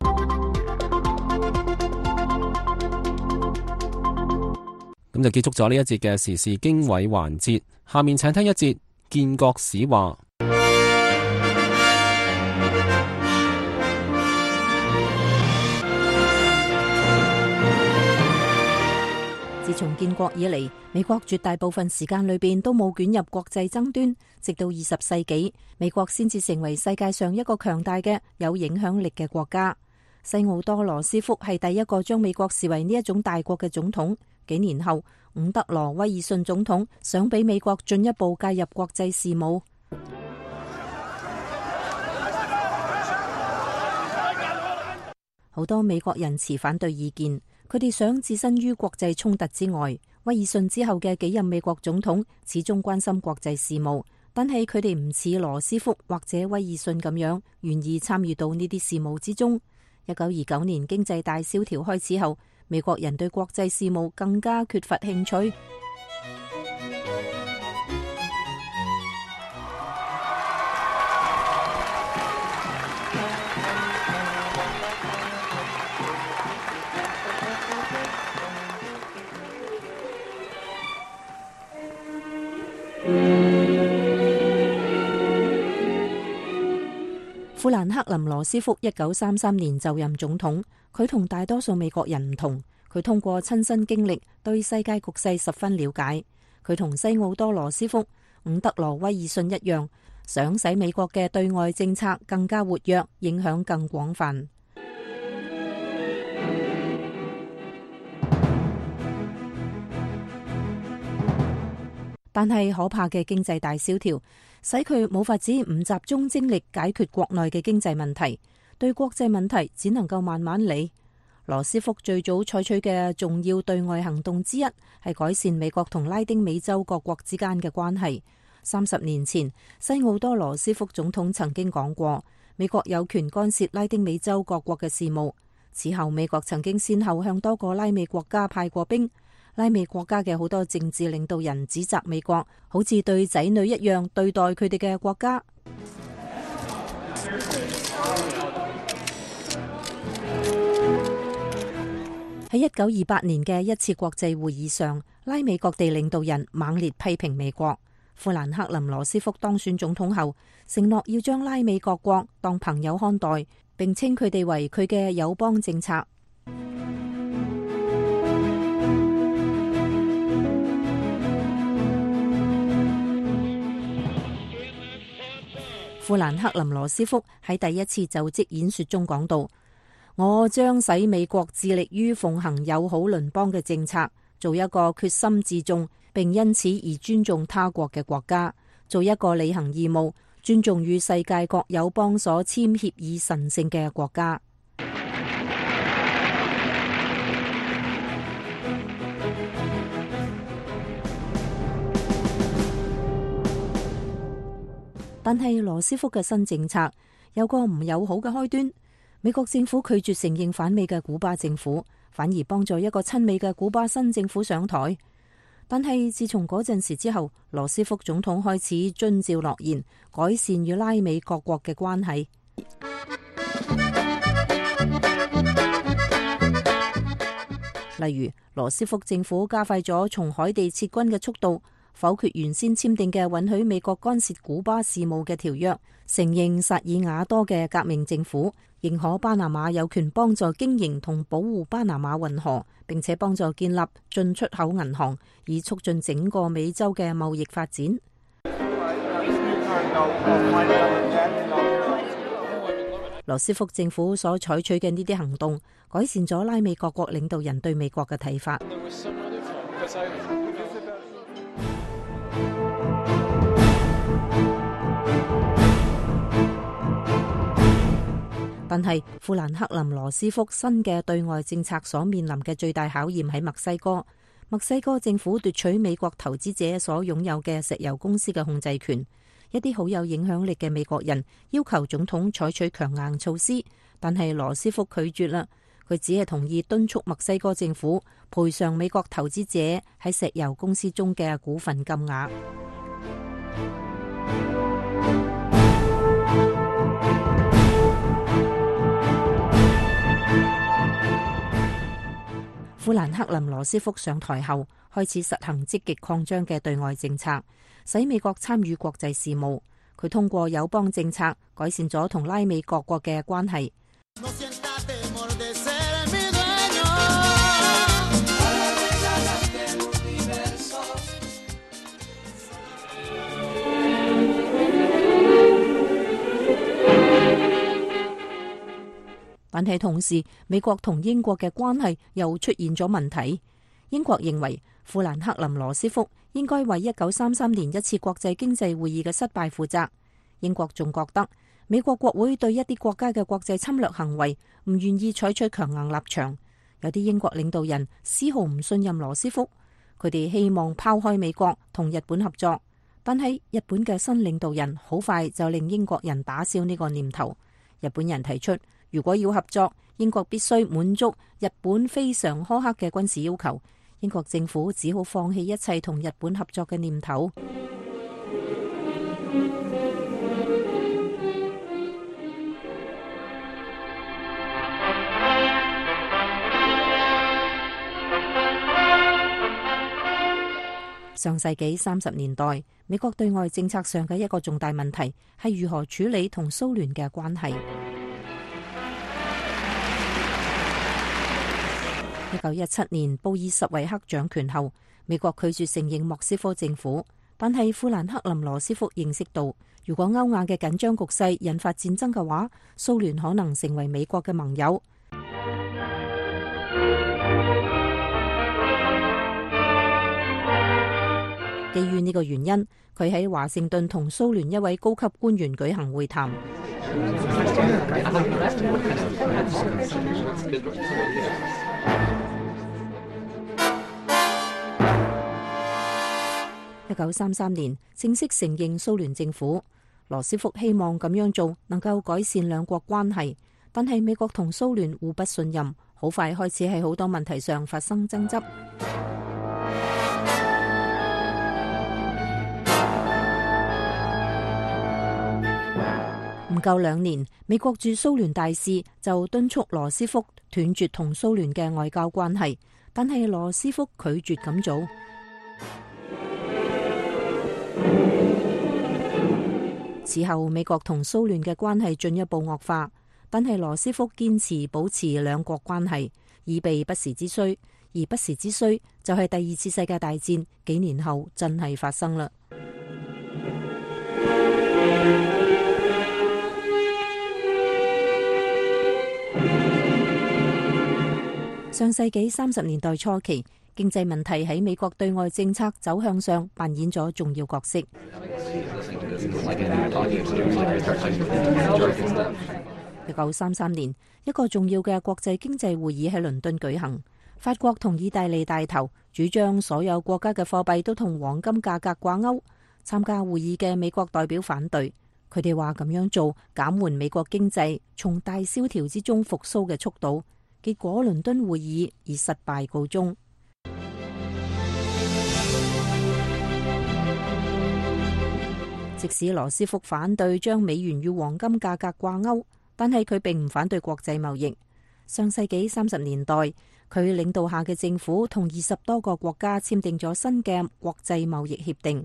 S1: 咁就結束咗呢一節嘅時事經緯環節，下面請聽一節建國史話。
S9: 自從建國以嚟，美國絕大部分時間裏邊都冇捲入國際爭端，直到二十世紀，美國先至成為世界上一個強大嘅有影響力嘅國家。西奧多羅斯福係第一個將美國視為呢一種大國嘅總統。幾年後，伍德羅威爾遜總統想俾美國進一步介入國際事務。好多美國人持反對意見。佢哋想置身於國際衝突之外。威爾遜之後嘅幾任美國總統始終關心國際事務，但係佢哋唔似羅斯福或者威爾遜咁樣願意參與到呢啲事務之中。一九二九年經濟大蕭條開始後，美國人對國際事務更加缺乏興趣。富蘭克林羅斯福一九三三年就任總統，佢同大多數美國人唔同，佢通過親身經歷對世界局勢十分了解。佢同西奧多羅斯福、伍德羅威爾遜一樣，想使美國嘅對外政策更加活躍，影響更廣泛。但係可怕嘅經濟大蕭條使佢冇法子唔集中精力解決國內嘅經濟問題，對國際問題只能夠慢慢嚟。羅斯福最早採取嘅重要對外行動之一係改善美國同拉丁美洲各國之間嘅關係。三十年前，西奧多羅斯福總統曾經講過，美國有權干涉拉丁美洲各國嘅事務。此後，美國曾經先後向多個拉美國家派過兵。拉美國家嘅好多政治領導人指責美國好似對仔女一樣對待佢哋嘅國家。喺一九二八年嘅一次國際會議上，拉美各地領導人猛烈批評美國。富蘭克林羅斯福當選總統後，承諾要將拉美各國當朋友看待，並稱佢哋為佢嘅友邦政策。富蘭克林羅斯福喺第一次就職演說中講到：我將使美國致力於奉行友好鄰邦嘅政策，做一個決心自重並因此而尊重他國嘅國家，做一個履行義務、 尊重與世界各友邦所簽協議神聖嘅國家。但係羅斯福嘅新政策有個唔友好嘅開端，美國政府拒絕承認反美嘅古巴政府，反而幫助一個親美嘅古巴新政府上台。但係自從嗰陣時之後，羅斯福總統開始遵照諾言，改善與拉美各國嘅關係。例如，羅斯福政府加快咗從海地撤軍嘅速度，否決原先簽訂嘅允許美國干涉古巴事務嘅條約，承認薩爾瓦多嘅革命政府，認可巴拿馬有權幫助經營同保護巴拿馬運河，並且幫助建立進出口銀行，以促進整個美洲嘅貿易發展。羅斯福政府所採取嘅呢啲行動，改善咗拉美各國領導人對美國嘅睇法。但係富蘭克林羅斯福新嘅對外政策所面臨嘅最大考驗喺墨西哥。墨西哥政府奪取美國投資者所擁有嘅石油公司嘅控制權。一啲好有影響力嘅美國人要求總統採取強硬措施，但係羅斯福拒絕啦。佢只係同意敦促墨西哥政府賠償美國投資者喺石油公司中嘅股份金額。富蘭克林羅斯福上台後，開始實行積極擴張嘅對外政策，使美國參與國際事務。佢通過友邦政策改善咗同拉美各國嘅關係。但係同時，美國同英國嘅關係又出現咗問題。英國認為富蘭克林羅斯福應該為一九三三年一次國際經濟會議嘅失敗負責。英國仲覺得美國國會對一啲國家嘅國際侵略行為唔願意採取強硬立場。有啲英國領導人絲毫唔信任羅斯福，佢哋希望拋開美國同日本合作。但係日本嘅新領導人好快就令英國人打消呢個念頭。日本人提出，如果要合作，英國必須滿足日本非常苛刻嘅軍事要求。英國政府只好放棄一切同日本合作嘅念頭。上世紀三十年代，美國對外政策上嘅一個重大問題係如何處理同蘇聯嘅關係。一九一七年布爾什維克掌權後，美國拒絕承認莫斯科政府，但係富蘭克林羅斯福認識到，如果歐亞嘅緊張局勢引發戰爭嘅話，蘇聯可能成為美國嘅盟友。基於呢個原因，佢喺華盛頓同蘇聯一位高級官員舉行會談。一九三三年正式承認蘇聯政府。羅斯福希望咁樣做能夠改善兩國關係，但係美國同蘇聯互不信任，好快開始喺好多問題上發生爭執。唔夠兩年，美國駐蘇聯大使就敦促羅斯福斷絕同蘇聯嘅外交關係，但係羅斯福拒絕咁做。此後，美國同蘇聯嘅關係進一步惡化，但係羅斯福堅持保持兩國關係，以備不時之需。而不時之需就係第二次世界大戰幾年後真係發生啦。上世紀三十年代初期，經濟問題喺美國對外政策走向上扮演咗重要角色。 一九三三年，一個重要嘅國際經濟會議喺倫敦舉行，法國同意大利帶頭，主張所有國家嘅貨幣都同黃金價格掛鈎。參加會議嘅美國代表反對，佢哋話咁樣做減緩美國經濟從大蕭條之中復甦嘅速度。結果倫敦會議以失敗告終。即使羅斯福反對將美元與黃金價格掛鈎，但係佢並唔反對國際貿易。上世紀三十年代，佢領導下嘅政府同二十多個國家簽訂咗新嘅國際貿易協定。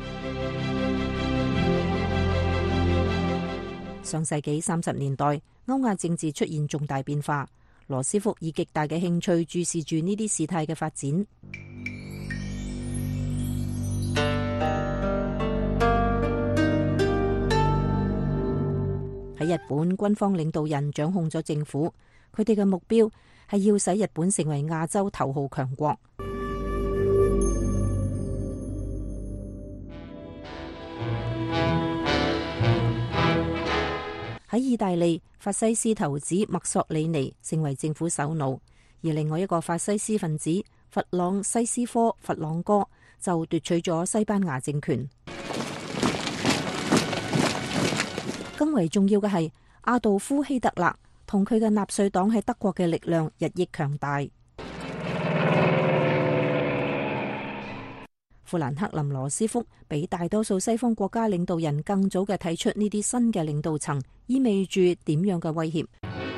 S9: 上世紀三十年代，歐亞政治出現重大變化，羅斯福以極大嘅興趣注視住呢啲事態嘅發展。喺日本，軍方領導人掌控咗政府，佢哋嘅目標係要使日本成為亞洲頭號強國。喺意大利，法西斯頭子墨索里尼成為政府首腦，而另外一個法西斯分子弗朗西斯科弗朗哥就奪取咗西班牙政權。更為重要嘅係，阿道夫希特勒同佢嘅納粹黨喺德國嘅力量日益強大。富蘭克林羅斯福比大多數西方國家領導人更早嘅睇出呢啲新嘅領導層意味住點樣嘅威脅。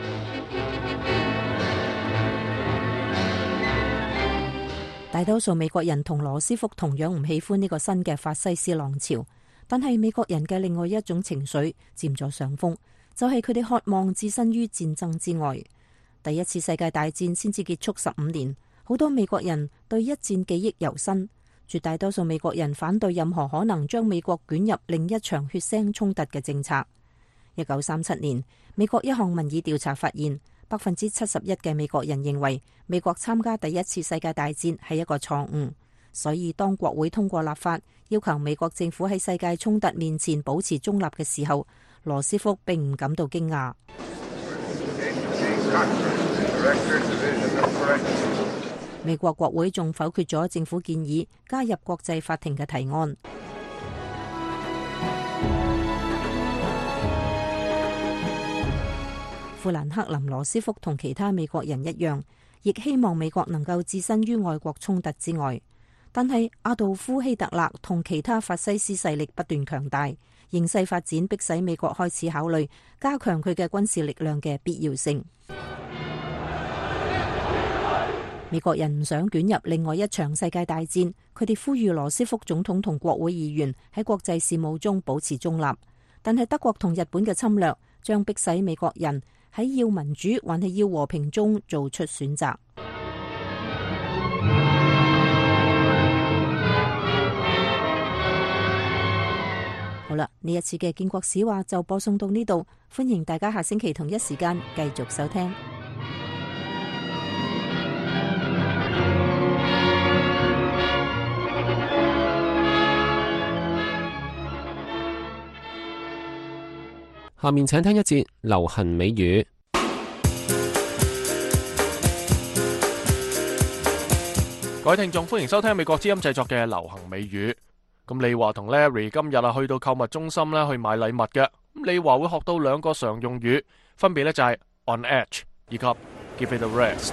S9: 大多數美國人同羅斯福同樣唔喜歡呢個新嘅法西斯浪潮，但係美國人嘅另外一種情緒佔咗上風，就係佢哋渴望置身於戰爭之外。第一次世界大戰先至結束十五年，好多美國人對一戰記憶猶新。絕大多數美國人反對任何可能將美國捲入另一場血腥衝突嘅政策。一九三七年，美國一項民意調查發現，百分之七十一嘅美國人認為美國參加第一次世界大戰係一個錯誤。所以當國會通過立法，要求美國政府喺世界衝突面前保持中立嘅時候，羅斯福並唔感到驚訝。美國國會仲否決咗政府建議加入國際法庭嘅提案。富蘭克林羅斯福同其他美國人一樣，亦希望美國能夠置身於外國衝突之外。但係阿道夫希特勒同其他法西斯勢力不斷強大，形勢發展迫使美國開始考慮加強佢嘅軍事力量嘅必要性。美國人唔想捲入另外一場世界大戰，佢哋呼籲羅斯福總統同國會議員喺國際事務中保持中立。但係德國同日本嘅侵略將迫使美國人喺要民主還係要和平中做出選擇。好啦，呢一次嘅建國史話就播送到呢度，歡迎大家下星期同一時間繼續收聽。
S1: 下面請聽一節流行美語。
S2: 各位聽眾，歡迎收聽美國之音製作嘅流行美語。咁李華同 Larry 今日啊去到購物中心咧去買禮物嘅。咁李華會學到兩個常用語，分別咧就係 on edge 以及 give it a rest。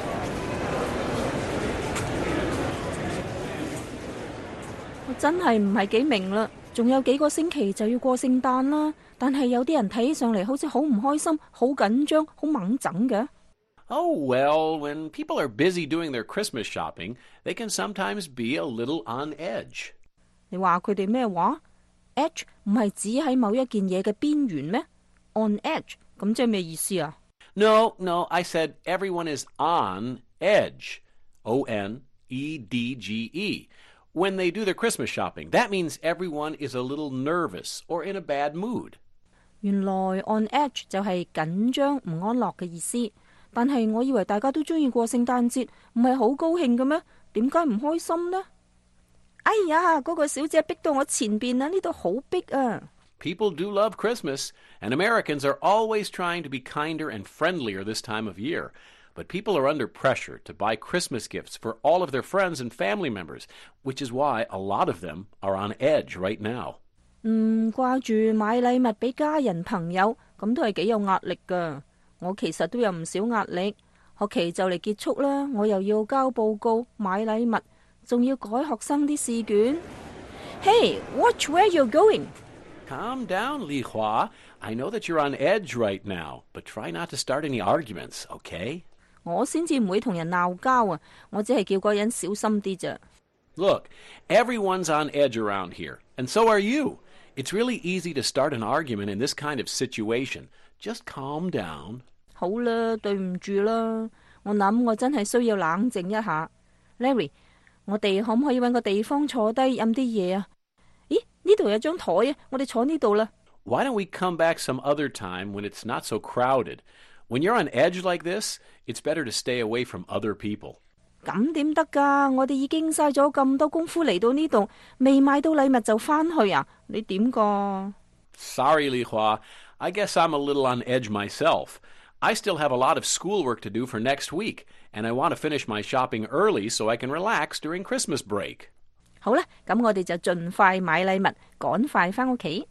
S9: 我真係唔係幾明啦，仲有幾個星期就要過聖誕啦，但係有啲人睇起上嚟好似好唔開心、好緊張、好猛整嘅。
S10: Oh, well, when people are busy doing their Christmas shopping, they can sometimes be a little on edge.
S9: 你話佢哋咩話 ？Edge 唔係指喺某一件嘢嘅邊緣咩 ？On edge 咁即係咩意思啊
S10: ？No, no, I said everyone is on edge. O N E D G E. When they do their Christmas shopping, that means everyone is a little nervous or in a bad mood.
S9: 原來 on edge 就係緊張、唔安樂嘅意思。但係我以為大家都中意過聖誕節，唔係好高興嘅咩？點解唔開心呢？哎呀，嗰個小姐逼到我前邊啊！呢度好逼啊！
S10: People do love Christmas, and Americans are always trying to be kinder and friendlier this time of year. But people are under pressure to buy Christmas gifts for all of their friends and family members, which is why a lot of them are on edge right now.
S9: 嗯，掛住買禮物俾家人朋友，咁都係幾有壓力㗎。我其實都有唔少壓力，學期就嚟結束啦，我又要交報告、買禮物，仲要改學生啲試卷。Hey, watch where you're going.
S10: Calm down, Li Hua. I know that you're on edge right now, but try not to start any arguments, okay?
S9: 我先至唔會同人鬧交啊，我只係叫個人小心啲咋。
S10: Look, everyone's on edge around here, and so are you. It's really easy to start an argument in this kind of situation. Just calm down.
S9: 好啦，對唔住啦，我諗我真係需要冷靜一下。Larry， 我哋可唔可以搵個地方坐低飲啲嘢啊？咦，呢度有張台啊，我哋坐呢度啦。
S10: Why don't we come back some other time when it's not so crowded? When you're on edge like this, it's better to stay away from other people.
S9: 咁點得㗎？我哋已經嘥咗咁多功夫嚟到呢度，未買到禮物就返去啊？你點㗎？
S10: Sorry, Li Hua. I guess I'm a little on edge myself. I still have a lot of schoolwork to do for next week, and I want to finish my shopping early so I can relax during Christmas break.
S9: 好啦，咁我哋就盡快買禮物，趕快返屋企。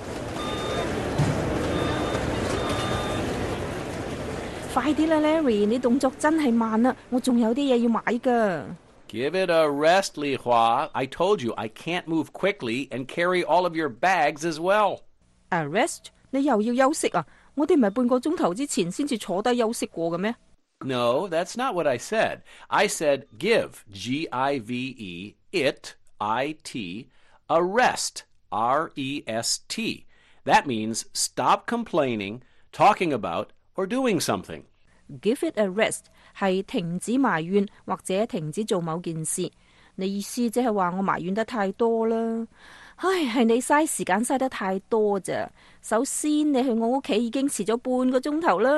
S9: 快啲啦 ，Larry！ 你動作真係慢啊，我仲有啲嘢要買㗎。
S10: Give it a rest, Li Hua. I told you I can't move quickly and carry all of your bags as well.
S9: A rest？ 你又要休息啊？我哋唔係半個鐘頭之前先至坐低休息過嘅咩？
S10: No, that's not what I said. I said give, G I V E, it, I T, a rest, R E S T. That means stop complaining, talking about, or doing something.
S9: Give it a rest 係停止埋怨或者停止做某件事。你意思即係話我埋怨得太多啦？唉，係你嘥時間嘥得太多咋。首先你去我屋企已經遲咗半個鐘頭啦。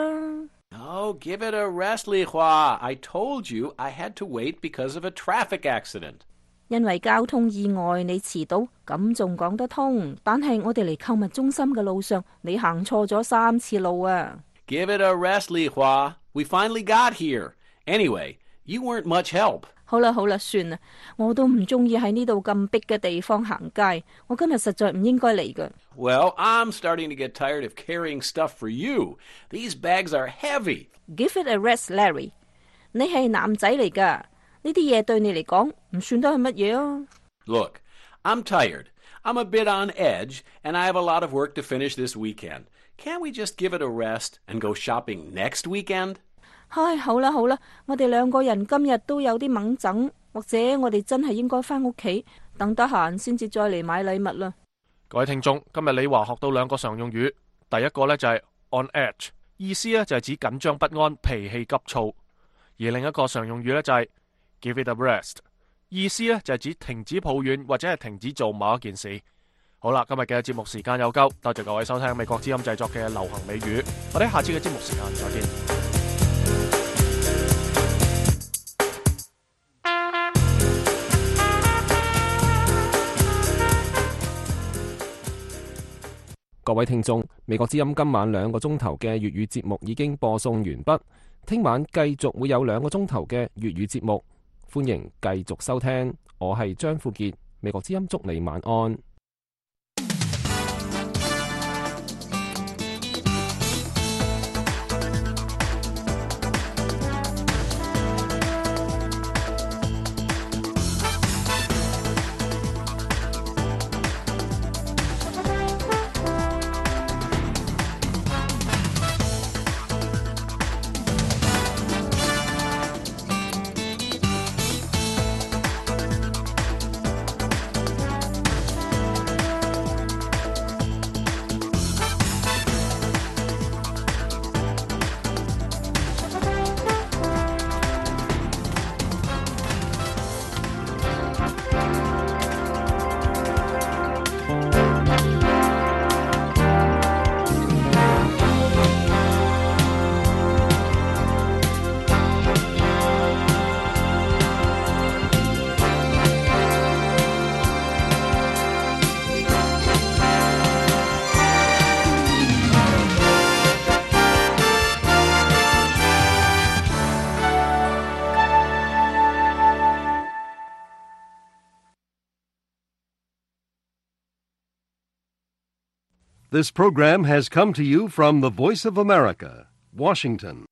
S10: Oh, give it a rest, Li Hua. I told you I had to wait because of a traffic accident.
S9: 因為交通意外你遲到，咁仲講得通。但係我哋嚟購物中心嘅路上，你行錯咗三次路啊。
S10: Give it a rest, Li Hua. We finally got here. Anyway, you weren't much help.
S9: 好啦好啦，算啦，我都唔中意喺呢度咁逼嘅地方行街。我今日實在唔應該嚟㗎。
S10: Well, I'm starting to get tired of carrying stuff for you. These bags are heavy.
S9: Give it a rest, Larry. 你係男仔嚟㗎，呢啲嘢對你嚟講唔算得係乜嘢啊。
S10: Look, I'm tired. I'm a bit on edge, and I have a lot of work to finish this weekend. Can't we just give it a rest and go shopping next weekend?
S9: 唉，好啦好啦，我哋兩個人今日都有啲猛整，或者我哋真係應該返屋企，等得閒先至再嚟買禮物啦。
S2: 各位聽眾，今日李華學到兩個常用語，第一個呢就係 on edge， 意思呢就係指緊張不安、脾氣急躁；而另一個常用語呢就係 give it a rest， 意思呢就係指停止抱怨或者係停止做某一件事。好啦，今日嘅節目時間有夠，多謝各位收聽美國之音製作嘅流行美語，我哋下次嘅節目時間再見。
S1: 各位聽眾，美國之音今晚兩個鐘頭嘅粵語節目已經播送完畢，聽晚繼續會有兩個鐘頭嘅粵語節目，歡迎繼續收聽。我係張富傑，美國之音祝你晚安。
S11: This program has come to you from the Voice of America, Washington.